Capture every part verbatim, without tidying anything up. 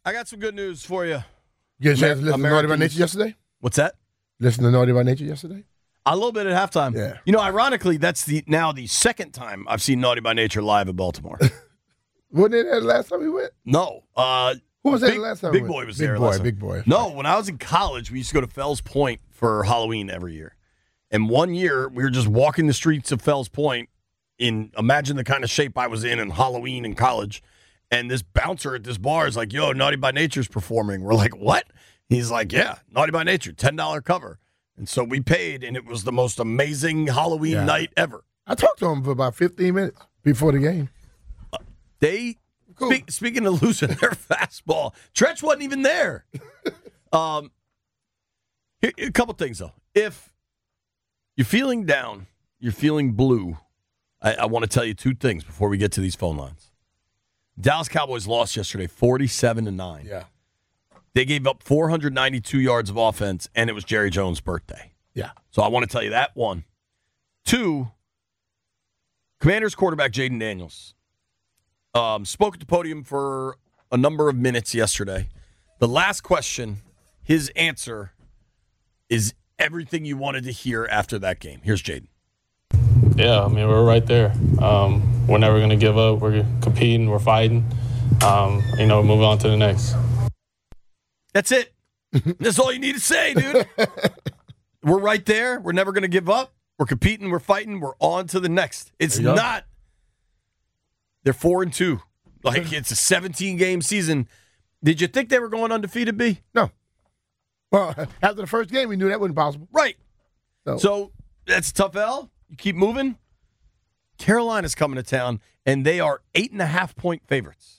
I got some good news for you. You get a chance to listen to Naughty by Nature yesterday? What's that? Listen to Naughty by Nature yesterday? A little bit at halftime. Yeah. You know, ironically, that's the now the second time I've seen Naughty by Nature live in Baltimore. Wasn't it there the last time we went? No. Uh, Who was there Big, the last time Big we Boy went? was Big there Boy, last time. Big Boy. No, when I was in college, we used to go to Fells Point for Halloween every year. And one year, we were just walking the streets of Fells Point in, imagine the kind of shape I was in in Halloween in college. And this bouncer at this bar is like, yo, Naughty by Nature's performing. We're like, what? He's like, yeah, Naughty by Nature, ten dollars cover. And so we paid, and it was the most amazing Halloween Yeah. night ever. I talked to him for about fifteen minutes before the game. Uh, they, Cool. speak, speaking of losing their fastball, Tretch wasn't even there. um, here, a couple things, though. If you're feeling down, you're feeling blue, I, I want to tell you two things before we get to these phone lines. Dallas Cowboys lost yesterday forty-seven to nine. Yeah. They gave up four hundred ninety-two yards of offense, and it was Jerry Jones' birthday. Yeah. So I want to tell you that, one. Two, Commanders quarterback Jaden Daniels um, spoke at the podium for a number of minutes yesterday. The last question, his answer is everything you wanted to hear after that game. Here's Jaden. Yeah, I mean, we're right there. Um, we're never going to give up. We're competing. We're fighting. Um, you know, moving on to the next. That's it. That's all you need to say, dude. We're right there. We're never going to give up. We're competing. We're fighting. We're on to the next. It's not. They're four and two. Like, it's a seventeen-game season. Did you think they were going undefeated, B? No. Well, after the first game, we knew that wasn't possible. Right. So, So that's a tough L. You keep moving. Carolina's coming to town, and they are eight and a half point favorites.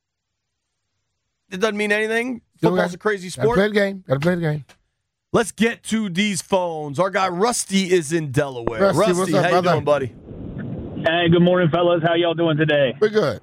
It doesn't mean anything. Football's a crazy gotta sport. play the game. Got to play the game. Let's get to these phones. Our guy Rusty is in Delaware. Rusty, Rusty, what's up, how you brother? doing, buddy? Hey, good morning, fellas. How y'all doing today? We're good.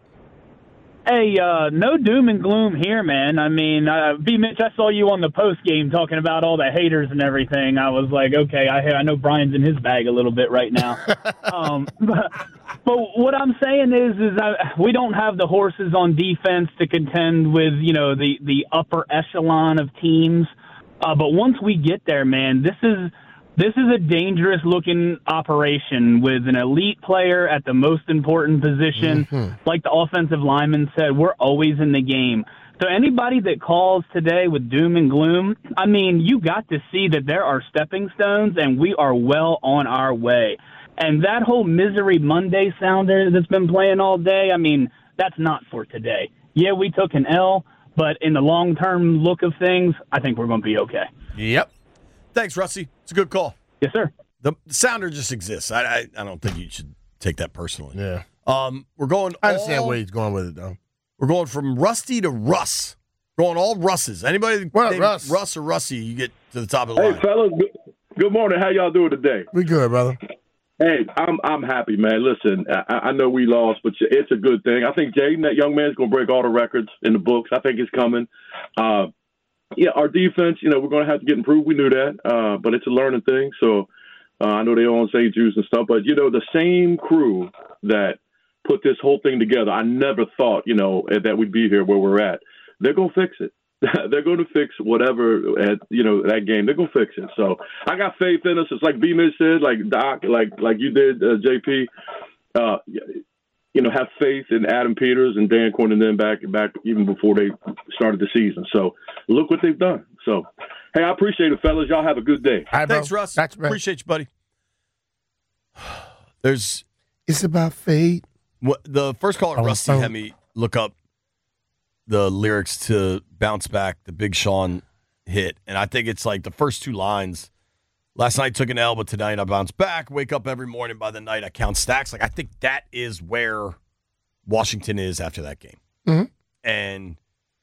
Hey, uh, no doom and gloom here, man. I mean, uh, B. Mitch, I saw you on the post game talking about all the haters and everything. I was like, okay, I, I know Brian's in his bag a little bit right now. um, but, but what I'm saying is, is I, we don't have the horses on defense to contend with, you know, the the upper echelon of teams. Uh, but once we get there, man, this is. This is a dangerous-looking operation with an elite player at the most important position. Mm-hmm. Like the offensive lineman said, we're always in the game. So anybody that calls today with doom and gloom, I mean, you got to see that there are stepping stones, and we are well on our way. And that whole Misery Monday sounder that's been playing all day, I mean, that's not for today. Yeah, we took an L, but in the long-term look of things, I think we're going to be okay. Yep. Thanks, Rusty. It's a good call. Yes, sir. The, the sounder just exists. I, I I don't think you should take that personally. Yeah. Um, we're going. I understand all, where he's going with it, though. We're going from Rusty to Russ. We're going all Russes. Anybody What up, named Russ? Russ or Rusty, you get to the top of the Hey, line. fellas. Good, good morning. How y'all doing today? We good, brother. Hey, I'm I'm happy, man. Listen, I, I know we lost, but it's a good thing. I think Jaden, that young man's going to break all the records in the books. I think it's coming. Uh, yeah, our defense, you know, we're going to have to get improved. We knew that, uh, but it's a learning thing. So uh, I know they own Saint Jude's and stuff, but, you know, the same crew that put this whole thing together, I never thought, you know, that we'd be here where we're at. They're going to fix it. They're going to fix whatever, at, you know, that game. They're going to fix it. So I got faith in us. It's like B-Mitch said, like Doc, like like you did, uh, J P. Uh, you know, have faith in Adam Peters and Dan Quinn and then back back even before they started the season. So look what they've done. So, hey, I appreciate it, fellas. Y'all have a good day. All right, Thanks, bro. Russ. Thanks, man. Appreciate you, buddy. There's It's about fate. what the first caller, Oh, Rusty, oh. had me look up the lyrics to Bounce Back, the Big Sean hit. And I think it's like the first two lines. Last night took an L, but tonight I bounce back. Wake up every morning, by the night I count stacks. Like, I think that is where Washington is after that game. Mhm. And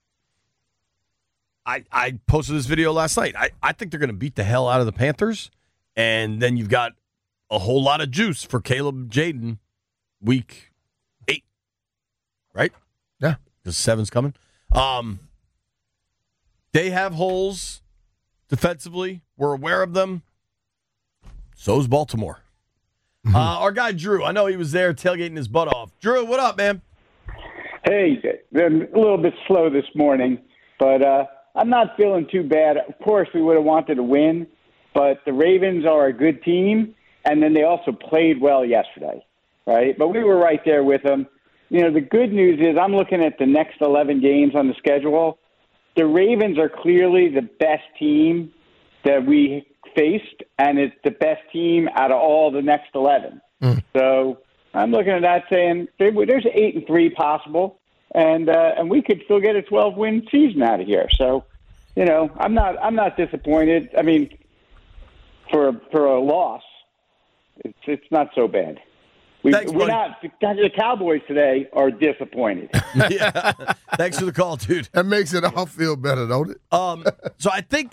I I posted this video last night. I, I think they're going to beat the hell out of the Panthers. And then you've got a whole lot of juice for Caleb Jaden week eight. Right? Yeah. Because seven's coming. Um, they have holes defensively. We're aware of them. So's Baltimore. Mm-hmm. Uh, our guy Drew, I know he was there tailgating his butt off. Drew, what up, man? Hey, been a little bit slow this morning. But uh, I'm not feeling too bad. Of course, we would have wanted to win, but the Ravens are a good team, and then they also played well yesterday, right? But we were right there with them. You know, the good news is I'm looking at the next eleven games on the schedule. The Ravens are clearly the best team that we faced, and it's the best team out of all the next eleven. Mm. So I'm looking at that saying there's eight and three possible, and uh, and we could still get a twelve win season out of here. So, you know, I'm not I'm not disappointed. I mean, for for a loss, it's it's not so bad. We, Thanks, we're buddy. not the Cowboys today are disappointed. Yeah. Thanks for the call, dude. That makes it all feel better, don't it? Um, so I think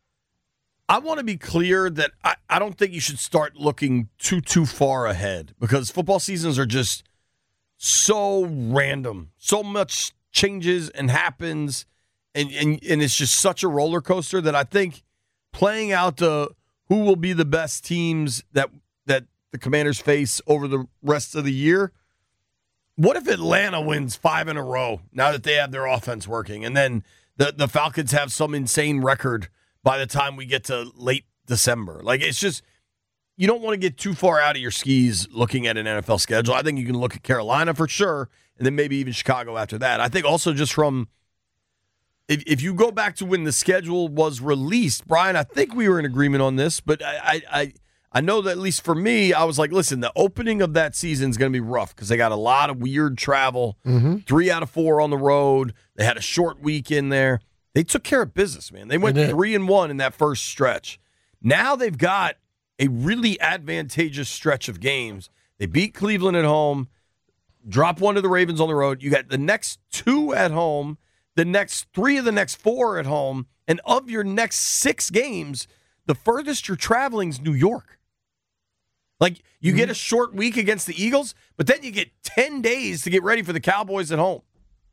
I want to be clear that I, I don't think you should start looking too, too far ahead because football seasons are just so random. So much changes and happens, and, and, and it's just such a roller coaster that I think playing out the who will be the best teams that that the Commanders face over the rest of the year. What if Atlanta wins five in a row now that they have their offense working, and then the, the Falcons have some insane record by the time we get to late December? Like, it's just, you don't want to get too far out of your skis looking at an N F L schedule. I think you can look at Carolina for sure, and then maybe even Chicago after that. I think also just from, if, if you go back to when the schedule was released, Brian, I think we were in agreement on this, but I I, I I know that at least for me, I was like, listen, the opening of that season is going to be rough because they got a lot of weird travel, mm-hmm. three out of four on the road. They had a short week in there. They took care of business, man. They went three and one in that first stretch. Now they've got a really advantageous stretch of games. They beat Cleveland at home, drop one to the Ravens on the road. You got the next two at home, the next three of the next four at home, and of your next six games, the furthest you're traveling is New York. Like, you mm-hmm. get a short week against the Eagles, but then you get ten days to get ready for the Cowboys at home.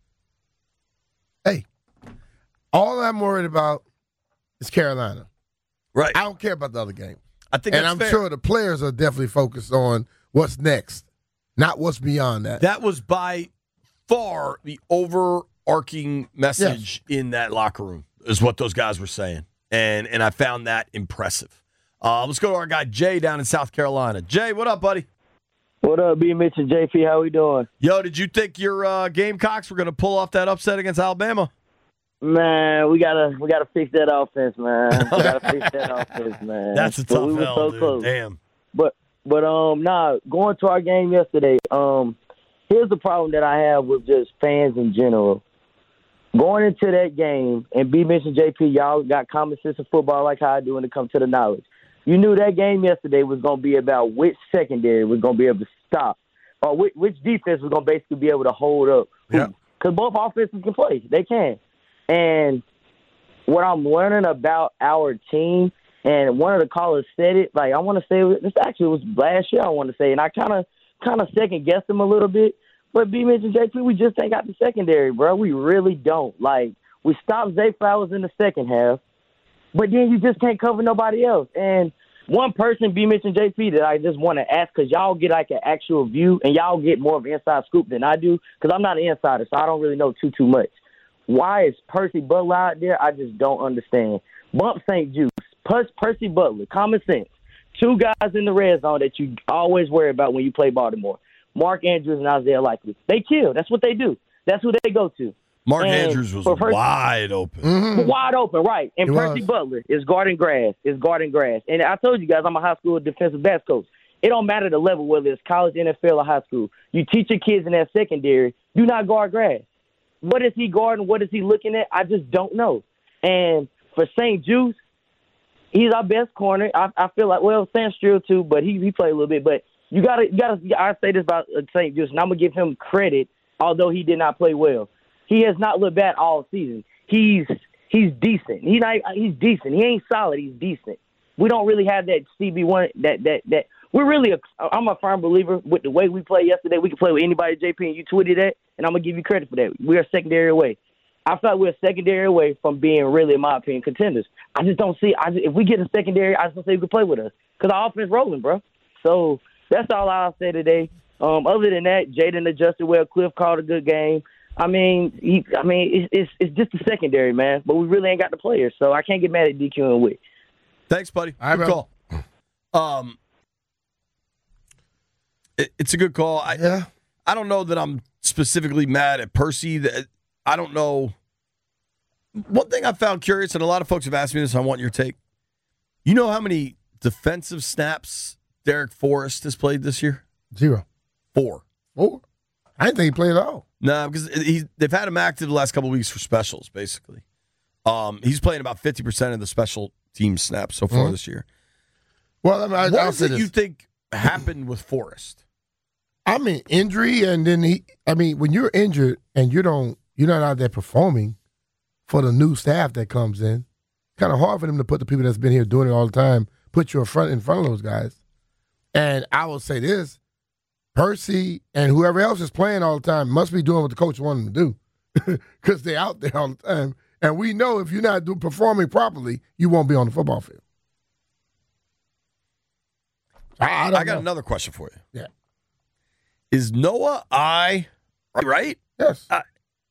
Hey, all I'm worried about is Carolina. Right. I don't care about the other game. I think and that's I'm fair. sure the players are definitely focused on what's next, not what's beyond that. That was by far the overarching message yes. in that locker room, is what those guys were saying. And and I found that impressive. Uh, let's go to our guy Jay down in South Carolina. Jay, what up, buddy? What up, B. Mitch and J P? How we doing? Yo, did you think your uh, Gamecocks were going to pull off that upset against Alabama? Man, we gotta we gotta fix that offense, man. We gotta fix that offense, man. That's a but tough we were L, so dude. close. Damn. But but um, nah. Going to our game yesterday. Um, here's the problem that I have with just fans in general. Going into that game, and B. Mitch and J P, y'all got common sense of football like how I do when it comes to the knowledge. You knew that game yesterday was going to be about which secondary was going to be able to stop, or which, which defense was going to basically be able to hold up. Yeah. Because both offenses can play. They can. And what I'm learning about our team, and one of the callers said it, like I want to say, this actually was last year I want to say, and I kind of kind of second-guessed him a little bit. But B. Mitch and J P, we just ain't got the secondary, bro. We really don't. Like, we stopped Zay Flowers in the second half, but then you just can't cover nobody else. And one person, B. Mitch and J P, that I just want to ask, because y'all get like an actual view, and y'all get more of an inside scoop than I do, because I'm not an insider, so I don't really know too, too much. Why is Percy Butler out there? I just don't understand. Bump Saint Juice, Percy, Percy Butler, common sense. Two guys in the red zone that you always worry about when you play Baltimore. Mark Andrews and Isaiah Likely. They kill. That's what they do. That's who they go to. Mark and Andrews was Percy, wide open. Mm-hmm. Wide open, right. And he Percy was. Butler is guarding grass. Is guarding grass. And I told you guys I'm a high school defensive backs coach. It don't matter the level, whether it's college, N F L, or high school. You teach your kids in that secondary, do not guard grass. What is he guarding? What is he looking at? I just don't know. And for Saint Juice, he's our best corner. I, I feel like, well, Sam Strill too, but he he played a little bit. But you gotta, you gotta. I say this about Saint Juice, and I'm gonna give him credit, although he did not play well. He has not looked bad all season. He's he's decent. He not, he's decent. He ain't solid. He's decent. We don't really have that C B one. That that that we're really. A, I'm a firm believer with the way we played yesterday. We can play with anybody, J P, and you tweeted that, and I'm gonna give you credit for that. We're a secondary away. I felt we're a secondary away from being really, in my opinion, contenders. I just don't see. I just, if we get a secondary, I just don't see who can play with us because our offense rolling, bro. So that's all I'll say today. Um, other than that, Jaden adjusted well. Cliff called a good game. I mean, he, I mean, it's, it's it's just the secondary, man. But we really ain't got the players, so I can't get mad at D Q and Wick. Thanks, buddy. All right, good call. Um, it, it's a good call. I, Yeah. I don't know that I'm specifically mad at Percy. That I don't know. One thing I found curious, and a lot of folks have asked me this, I want your take. You know how many defensive snaps Derek Forrest has played this year? Zero. Four. Four? I didn't think he played at all. No, because he, they've had him active the last couple of weeks for specials, basically. Um, he's playing about fifty percent of the special team snaps so far Mm-hmm. this year. Well, I mean, I, What I'll is say it this. you think happened with Forrest? I mean, injury, and then he. I mean, when you're injured and you don't, you're not out there performing for the new staff that comes in. Kind of hard for them to put the people that's been here doing it all the time, put you in front in front of those guys. And I will say this: Percy and whoever else is playing all the time must be doing what the coach wanted them to do, because they're out there all the time. And we know if you're not do, performing properly, you won't be on the football field. I, I, don't I got know. another question for you. Yeah. Is Noah I right? Yes. I,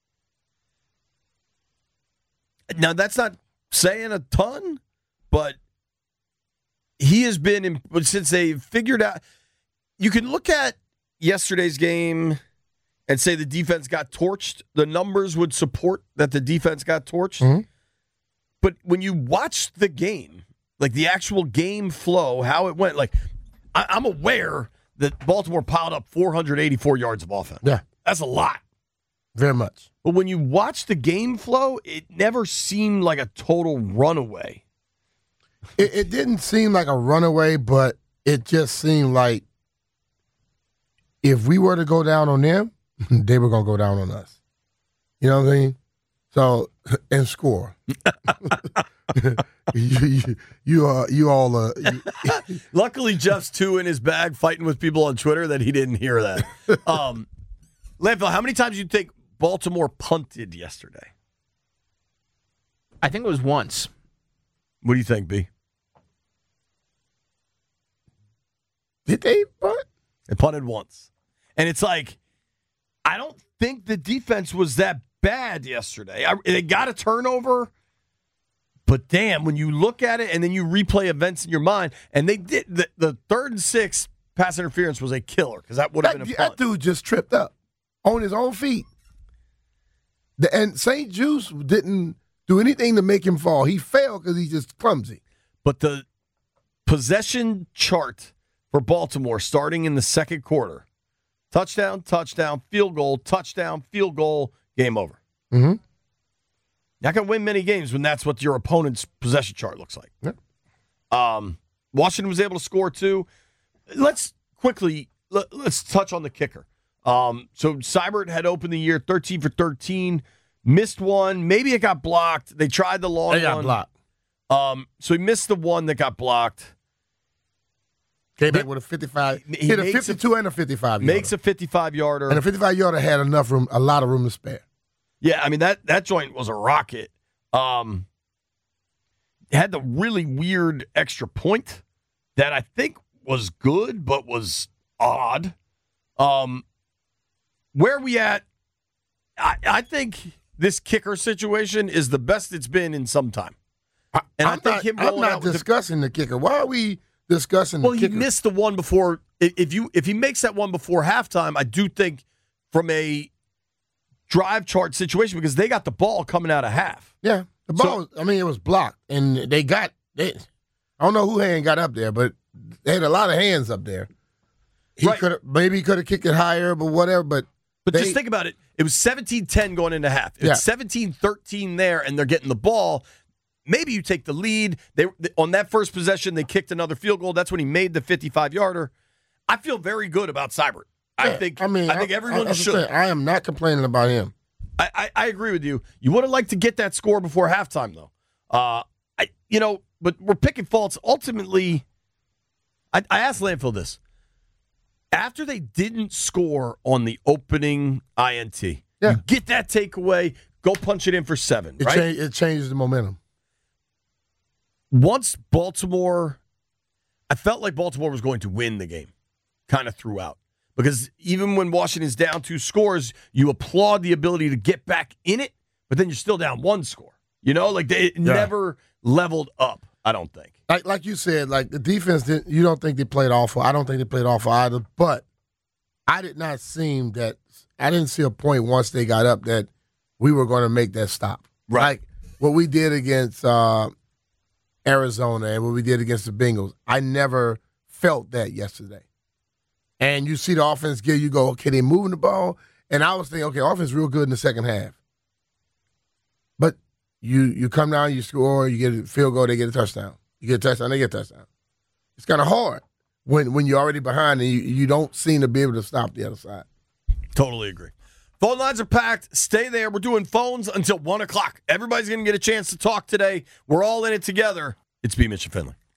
now that's not saying a ton, but he has been in, since they figured out. You can look at yesterday's game and say the defense got torched. The numbers would support that the defense got torched. Mm-hmm. But when you watch the game, like the actual game flow, how it went, like I, I'm aware that Baltimore piled up four hundred eighty-four yards of offense. Yeah. That's a lot. Very much. But when you watch the game flow, it never seemed like a total runaway. It, it didn't seem like a runaway, but it just seemed like if we were to go down on them, they were going to go down on us. You know what I mean? So, and score. you, you, you, uh, you all. Uh, you, Luckily, Jeff's too in his bag fighting with people on Twitter that he didn't hear that. Um, Landfill, how many times do you think Baltimore punted yesterday? I think it was once. What do you think, B? did they punt? They punted once. And it's like, I don't think the defense was that bad yesterday. I, they got a turnover, but damn, when you look at it and then you replay events in your mind, and they did, the, the third and six pass interference was a killer because that would have That, been a that punt. dude just tripped up on his own feet. The, and Saint Juice didn't do anything to make him fall. He fell because he's just clumsy. But the possession chart for Baltimore starting in the second quarter, touchdown, touchdown, field goal, touchdown, field goal, game over. Mm-hmm. You're not going to win many games when that's what your opponent's possession chart looks like. Yeah. Um, Washington was able to score two. Let's quickly, let, let's touch on the kicker. Um, so Seibert had opened the year thirteen for thirteen, missed one. Maybe it got blocked. They tried the long They got one. blocked. Um, so he missed the one that got blocked. Came back with a fifty-five. He hit a makes fifty-two and a fifty-five. Makes a fifty-five yarder. And a fifty-five yarder had enough room, a lot of room to spare. Yeah, I mean, that, that joint was a rocket. Um, had the really weird extra point that I think was good, but was odd. Um, where are we at? I, I think this kicker situation is the best it's been in some time. And I'm I think not, him I'm rolling not out with the- discussing the, kicker. Why are we discussing Well, the he kicker? missed the one before. i- If you if he makes that one before halftime, I do think from a drive chart situation, because they got the ball coming out of half. Yeah, the ball. was, I mean, it was blocked, and they got. They, I don't know who hand got up there, but they had a lot of hands up there. He Right. could have maybe he could have kicked it higher, but whatever. But But they, just think about it. It was seventeen ten going into half. It's Yeah. seventeen thirteen there, and they're getting the ball. Maybe you take the lead. They on that first possession, they kicked another field goal. That's when he made the fifty-five yarder. I feel very good about Seibert. I yeah, think. I mean, I think everyone I, I, should. I am not complaining about him. I, I, I agree with you. You would have liked to get that score before halftime, though. Uh, I, you know, but we're picking faults. Ultimately, I, I asked Landfill this. After they didn't score on the opening I N T, Yeah. you get that takeaway, go punch it in for seven, It, right? changed, it changes the momentum. Once Baltimore, I felt like Baltimore was going to win the game, kind of throughout. Because even when Washington's down two scores, you applaud the ability to get back in it, but then you're still down one score. You know, like they yeah. never leveled up, I don't think. Like like you said, like the defense, didn't, you don't think they played awful. I don't think they played awful either. But I did not seem that – I didn't see a point once they got up that we were going to make that stop. Right. Like what we did against uh, Arizona and what we did against the Bengals, I never felt that yesterday. And you see the offense get, you go, okay, they're moving the ball. And I was thinking, okay, offense real good in the second half. But you you come down, you score, you get a field goal, they get a touchdown. You get a touchdown, they get a touchdown. It's kind of hard when when you're already behind and you, you don't seem to be able to stop the other side. Totally agree. Phone lines are packed. Stay there. We're doing phones until one o'clock. Everybody's going to get a chance to talk today. We're all in it together. It's B. Mitch and Finley.